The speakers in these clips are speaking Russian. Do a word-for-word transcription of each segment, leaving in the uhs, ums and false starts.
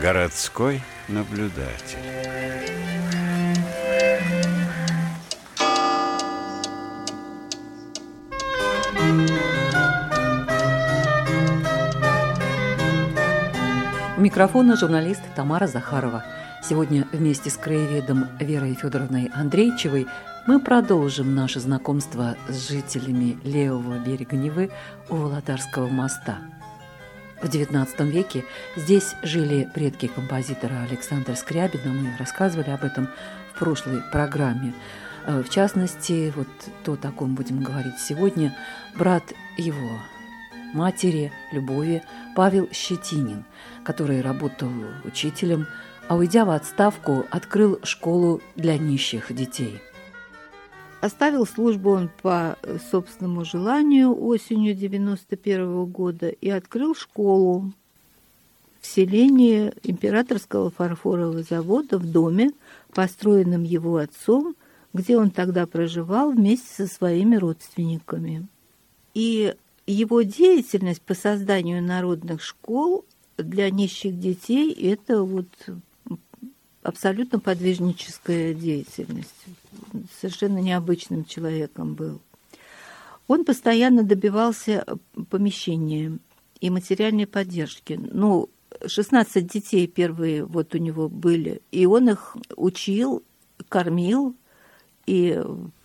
Городской наблюдатель. У микрофона журналист Тамара Захарова. Сегодня вместе с краеведом Верой Федоровной Андрейчевой мы продолжим наше знакомство с жителями левого берега Невы у Володарского моста. В девятнадцатом веке здесь жили предки композитора Александра Скрябина. Мы рассказывали об этом в прошлой программе. В частности, вот то, о ком будем говорить сегодня, брат его матери, Любови, Павел Щетинин, который работал учителем, а уйдя в отставку, открыл школу для нищих детей. Оставил службу он по собственному желанию осенью девяносто первого года и открыл школу в селении Императорского фарфорового завода в доме, построенном его отцом, где он тогда проживал вместе со своими родственниками. И его деятельность по созданию народных школ для нищих детей – это вот абсолютно подвижническая деятельность. Совершенно необычным человеком был. Он постоянно добивался помещения и материальной поддержки. Ну, шестнадцать детей первые вот у него были, и он их учил, кормил и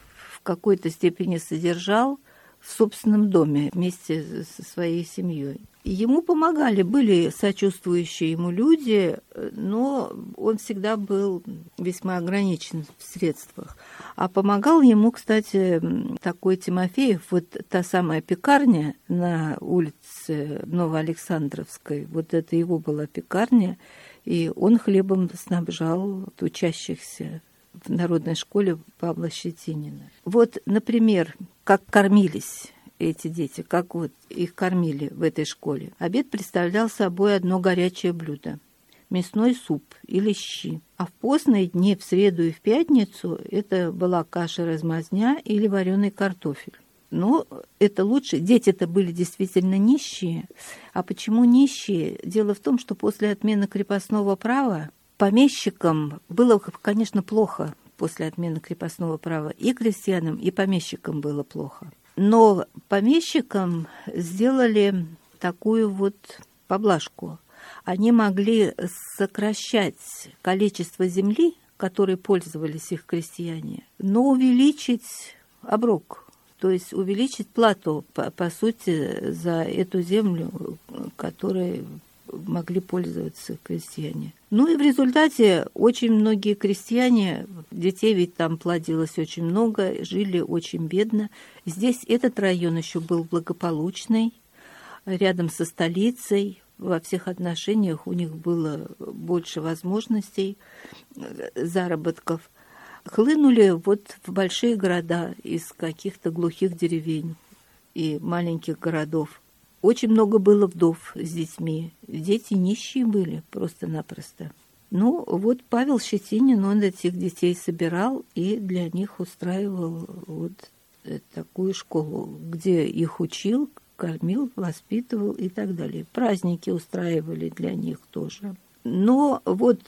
в какой-то степени содержал в собственном доме вместе со своей семьей. Ему помогали, были сочувствующие ему люди, но он всегда был весьма ограничен в средствах. А помогал ему, кстати, такой Тимофеев, вот та самая пекарня на улице Новоалександровской, вот это его была пекарня, и он хлебом снабжал учащихся в народной школе Павла Щетинина. Вот, например, как кормились эти дети, как вот их кормили в этой школе. Обед представлял собой одно горячее блюдо – мясной суп или щи. А в постные дни, в среду и в пятницу, это была каша-размазня или вареный картофель. Но это лучше. Дети-то были действительно нищие. А почему нищие? Дело в том, что после отмены крепостного права помещикам было, конечно, плохо после отмены крепостного права. И крестьянам, и помещикам было плохо. Но помещикам сделали такую вот поблажку. Они могли сокращать количество земли, которой пользовались их крестьяне, но увеличить оброк, то есть увеличить плату, по, по сути, за эту землю, которой могли пользоваться крестьяне. Ну и в результате очень многие крестьяне, детей ведь там плодилось очень много, жили очень бедно. Здесь этот район еще был благополучный, рядом со столицей, во всех отношениях у них было больше возможностей заработков. Хлынули вот в большие города из каких-то глухих деревень и маленьких городов. Очень много было вдов с детьми. Дети нищие были просто-напросто. Ну, вот Павел Щетинин, он этих детей собирал и для них устраивал вот такую школу, где их учил, кормил, воспитывал и так далее. Праздники устраивали для них тоже. Но вот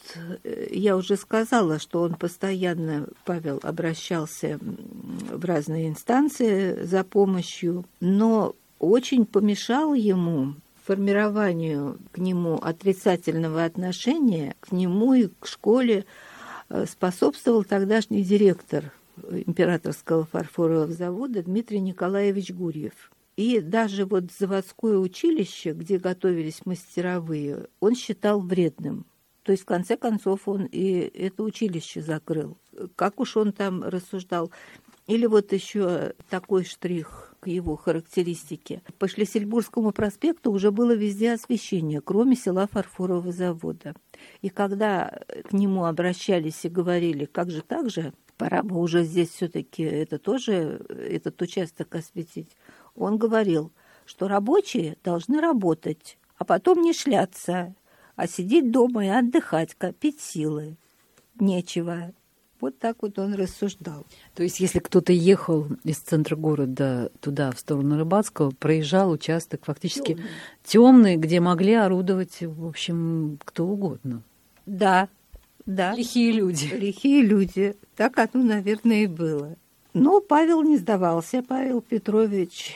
я уже сказала, что он постоянно, Павел, обращался в разные инстанции за помощью, но очень помешал ему формированию к нему отрицательного отношения, к нему и к школе способствовал тогдашний директор Императорского фарфорового завода Дмитрий Николаевич Гурьев. И даже вот заводское училище, где готовились мастеровые, он считал вредным. То есть, в конце концов, он и это училище закрыл. Как уж он там рассуждал. Или вот еще такой штрих к его характеристике. По Шлиссельбургскому проспекту уже было везде освещение, кроме села Фарфорового завода. И когда к нему обращались и говорили, как же так же, пора бы уже здесь все-таки это тоже, этот участок осветить, он говорил, что рабочие должны работать, а потом не шляться, а сидеть дома и отдыхать, копить силы. Нечего. Вот так вот он рассуждал. То есть, если кто-то ехал из центра города туда, в сторону Рыбацкого, проезжал участок фактически темный, где могли орудовать, в общем, кто угодно. Да, да. Лихие люди. Лихие люди. Так оно, наверное, и было. Но Павел не сдавался. Павел Петрович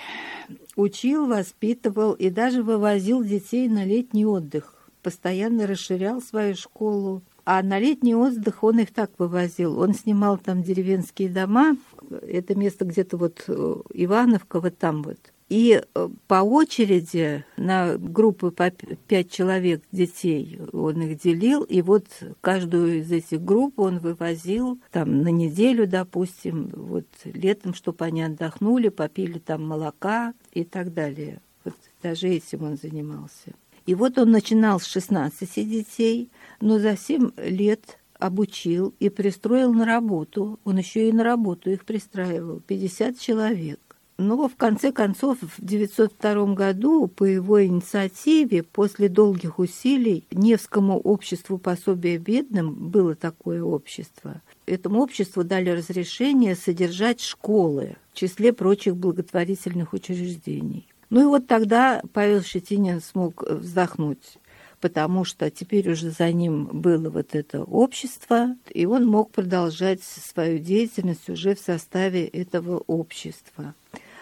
учил, воспитывал и даже вывозил детей на летний отдых. Постоянно расширял свою школу. А на летний отдых он их так вывозил. Он снимал там деревенские дома. Это место где-то вот Ивановка, вот там вот. И по очереди на группы по пять человек детей он их делил. И вот каждую из этих групп он вывозил там на неделю, допустим, вот летом, чтобы они отдохнули, попили там молока и так далее. Вот даже этим он занимался. И вот он начинал с шестнадцати детей, но за семь лет обучил и пристроил на работу. Он еще и на работу их пристраивал, пятьдесят человек. Но в конце концов, в девятьсот втором году по его инициативе, после долгих усилий, Невскому обществу пособия бедным, было такое общество, этому обществу дали разрешение содержать школы в числе прочих благотворительных учреждений. Ну и вот тогда Павел Щетинин смог вздохнуть, потому что теперь уже за ним было вот это общество, и он мог продолжать свою деятельность уже в составе этого общества.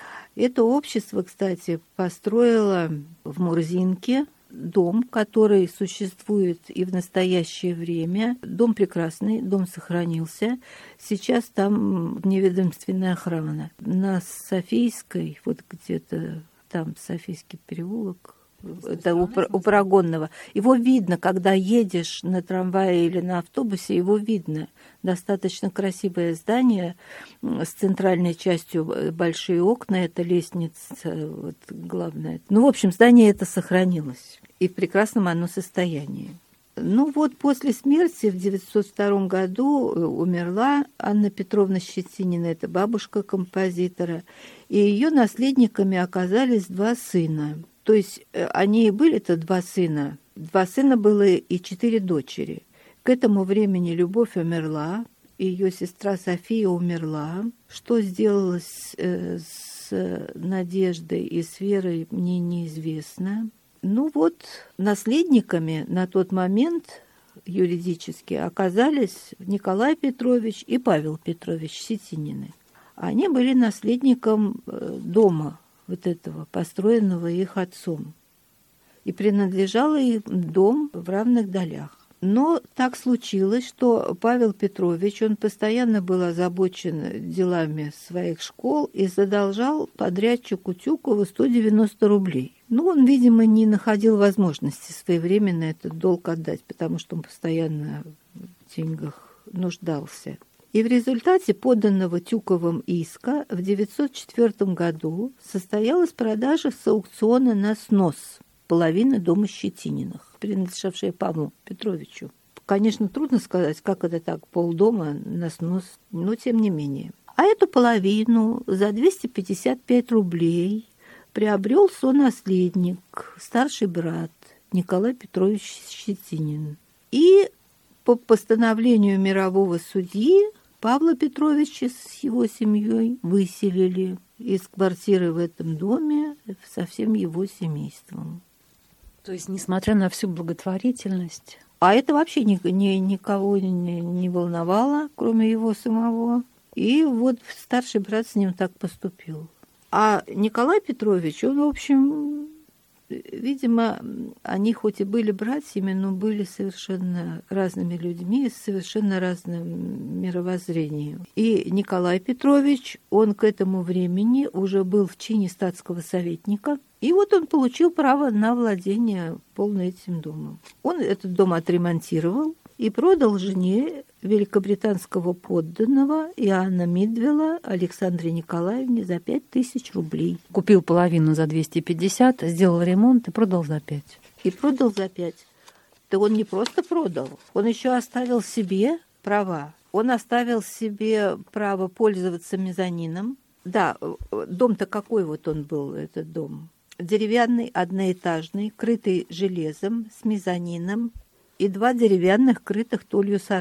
Это общество, кстати, построило в Мурзинке дом, который существует и в настоящее время. Дом прекрасный, дом сохранился. Сейчас там вневедомственная охрана. На Софийской, вот где-то там Софийский переулок, это у, у Парагонного. Его видно, когда едешь на трамвае или на автобусе, его видно. Достаточно красивое здание с центральной частью, большие окна, это лестница, вот, главное. Ну, в общем, здание это сохранилось, и в прекрасном оно состоянии. Ну вот после смерти в девятьсот втором году умерла Анна Петровна Щетинина, это бабушка композитора, и ее наследниками оказались два сына. То есть они и были-то два сына. Два сына было и четыре дочери. К этому времени Любовь умерла, ее сестра София умерла. Что сделалось с Надеждой и с Верой, мне неизвестно. Ну вот, наследниками на тот момент юридически оказались Николай Петрович и Павел Петрович Щетинины. Они были наследником дома вот этого, построенного их отцом. И принадлежал им дом в равных долях. Но так случилось, что Павел Петрович, он постоянно был озабочен делами своих школ и задолжал подрядчику Тюкову сто девяносто рублей. Ну, он, видимо, не находил возможности своевременно этот долг отдать, потому что он постоянно в деньгах нуждался. И в результате поданного Тюковым иска в девятьсот четвёртом году состоялась продажа с аукциона на снос половины дома Щетининых, принадлежавшей Павлу Петровичу. Конечно, трудно сказать, как это так, полдома на снос, но тем не менее. А эту половину за двести пятьдесят пять рублей приобрел сонаследник, старший брат Николай Петрович Щетинин. И по постановлению мирового судьи Павла Петровича с его семьей выселили из квартиры в этом доме со всем его семейством. То есть, несмотря на всю благотворительность... А это вообще ни, ни, никого не, не волновало, кроме его самого. И вот старший брат с ним так поступил. А Николай Петрович, он, в общем, видимо, они хоть и были братьями, но были совершенно разными людьми, с совершенно разным мировоззрением. И Николай Петрович, он к этому времени уже был в чине статского советника, и вот он получил право на владение полным этим домом. Он этот дом отремонтировал и продал жене великобританского подданного Иоанна Мидвелла Александре Николаевне за пять тысяч рублей. Купил половину за двести пятьдесят, сделал ремонт и продал за пять. И продал за пять. Да он не просто продал, он еще оставил себе права. Он оставил себе право пользоваться мезонином. Да, дом-то какой вот он был, этот дом? Деревянный, одноэтажный, крытый железом, с мезонином и два деревянных, крытых толью сарая.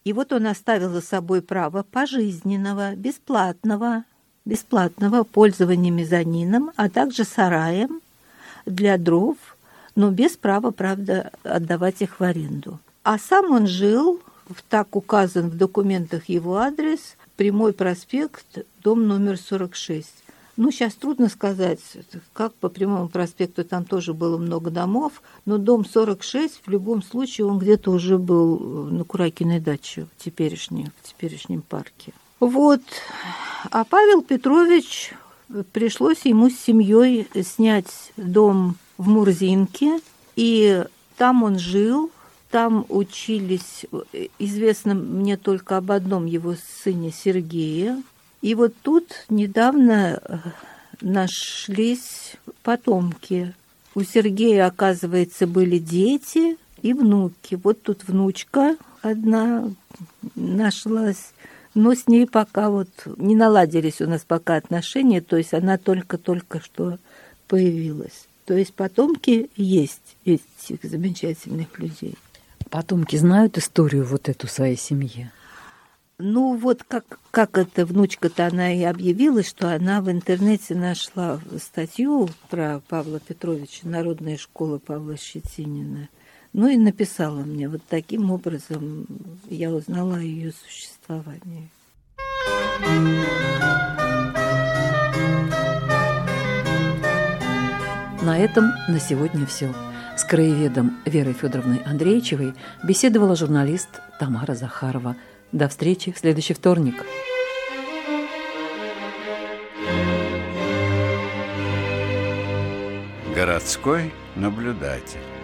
И вот он оставил за собой право пожизненного, бесплатного, бесплатного пользования мезонином, а также сараем для дров, но без права, правда, отдавать их в аренду. А сам он жил, так указан в документах его адрес, Прямой проспект, дом номер сорок шесть. Ну, сейчас трудно сказать, как по Прямому проспекту, там тоже было много домов, но дом сорок шесть, в любом случае, он где-то уже был на Куракиной даче, в теперешнем, в теперешнем парке. Вот. А Павел Петрович, пришлось ему с семьей снять дом в Мурзинке, и там он жил, там учились, известно мне только об одном его сыне Сергее. И вот тут недавно нашлись потомки. У Сергея, оказывается, были дети и внуки. Вот тут внучка одна нашлась, но с ней пока вот не наладились у нас пока отношения, то есть она только-только что появилась. То есть потомки есть этих замечательных людей. Потомки знают историю вот эту своей семьи? Ну, вот как, как эта внучка-то, она и объявила, что она в интернете нашла статью про Павла Петровича, Народная школа Павла Щетинина. Ну и написала мне. Вот таким образом я узнала о ее существовании. На этом на сегодня все. С краеведом Верой Федоровной Андрейчевой беседовала журналист Тамара Захарова. До встречи в следующий вторник. Городской наблюдатель.